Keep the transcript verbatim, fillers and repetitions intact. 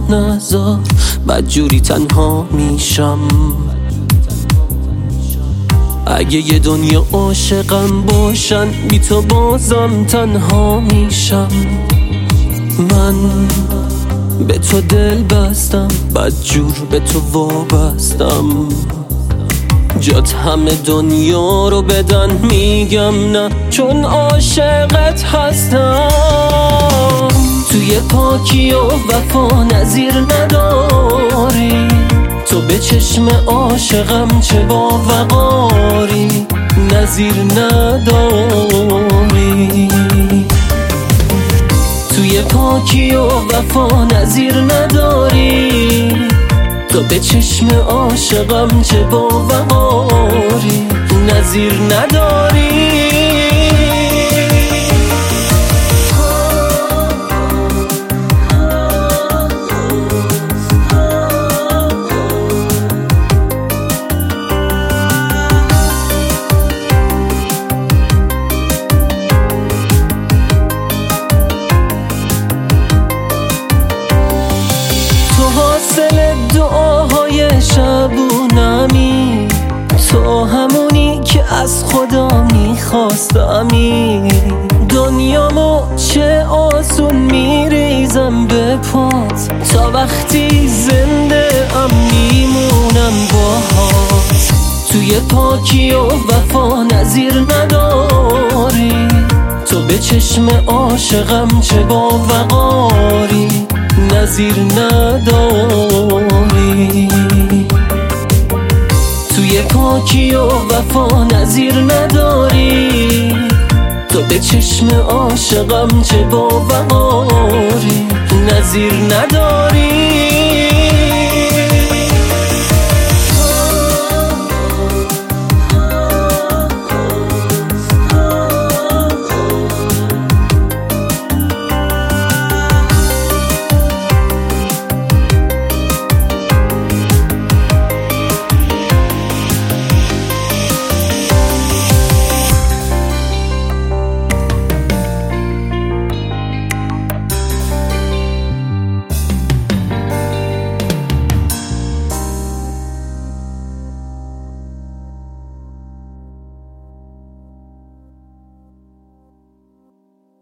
نذار بدجوری تنها میشم. اگه یه دنیا عاشقم باشن بی تو بازم تنها میشم. من به تو دل بستم بدجور به تو وابستم. جات همه دنیا رو بدن میگم نه چون عاشقت هستم. توی پاکی و وفا نظیر نداری، تو به چشم عاشقم چه با وقاری نظیر نداری. توی پاکی و وفا نظیر نداری، تو به چشم عاشقم چه با وقاری نظیر نداری. حاصل دعاهای شبونمی، تو همونی که از خدا میخواستمی. دنیامو چه آسون میریزم به پات، تا وقتی زنده ام میمونم باهات. توی پاکی و وفا نظیر نداری، تو به چشم عاشقم چه با وقاری نظیر نداری. توی پاکی و وفا نظیر نداری، تو به چشم عاشقم چه با وقاری نظیر نداری.